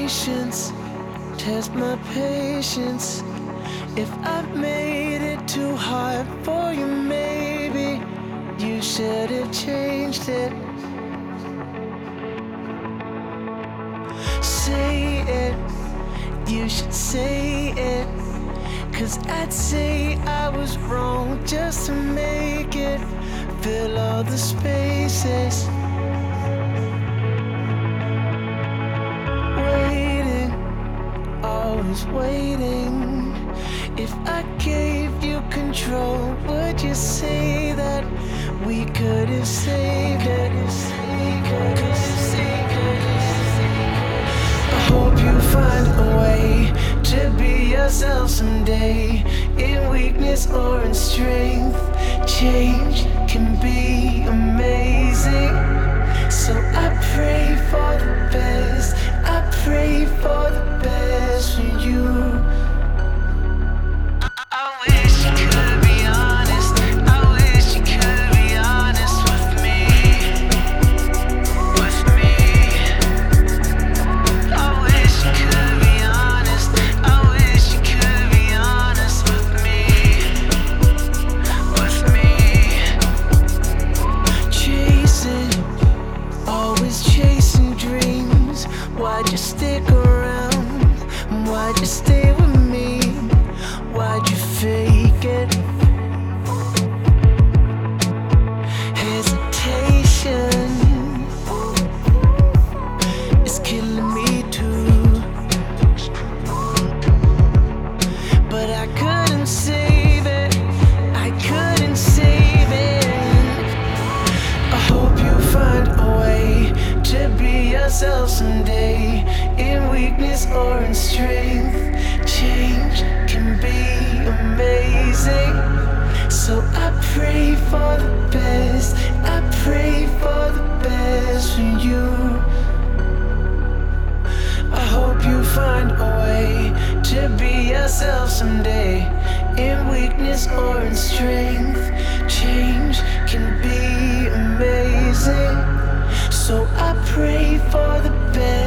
patience, test my patience. If I've made it too hard for you, maybe you should have changed it. Say it, you should say it. 'Cause I'd say I was wrong just to make it fill all the spaces. Waiting, always waiting. If I gave you control, would you say that we could have saved it? I hope you find a way to be yourself someday, in weakness or in strength. Change can be amazing. So I pray for the best, I pray for the best for you. I wish you could be honest, I wish you could be honest with me. With me. I wish you could be honest, I wish you could be honest with me. With me. Chasing, always chasing dreams. Why'd you stick around? Why'd you stay with me? Why'd you fake it? Hesitation is killing me too. But I couldn't save it, I couldn't save it. I hope you find a way to be yourself someday, in weakness or in strength. Change can be amazing. So I pray for the best, I pray for the best for you. I hope you find a way to be yourself someday, in weakness or in strength. Change can be amazing. So I pray for the best.